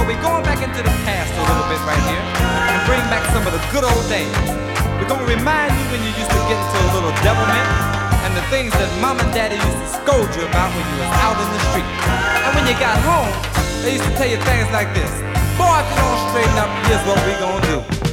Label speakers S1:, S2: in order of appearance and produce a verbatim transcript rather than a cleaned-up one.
S1: we're going back into the past a little bit right here and bring back some of the good old days. We're gonna remind you when you used to get into a little devilment and the things that mom and daddy used to scold you about when you was out in the street. And when you got home, they used to tell you things like this: boy, if you don't straighten up, here's what we gonna do.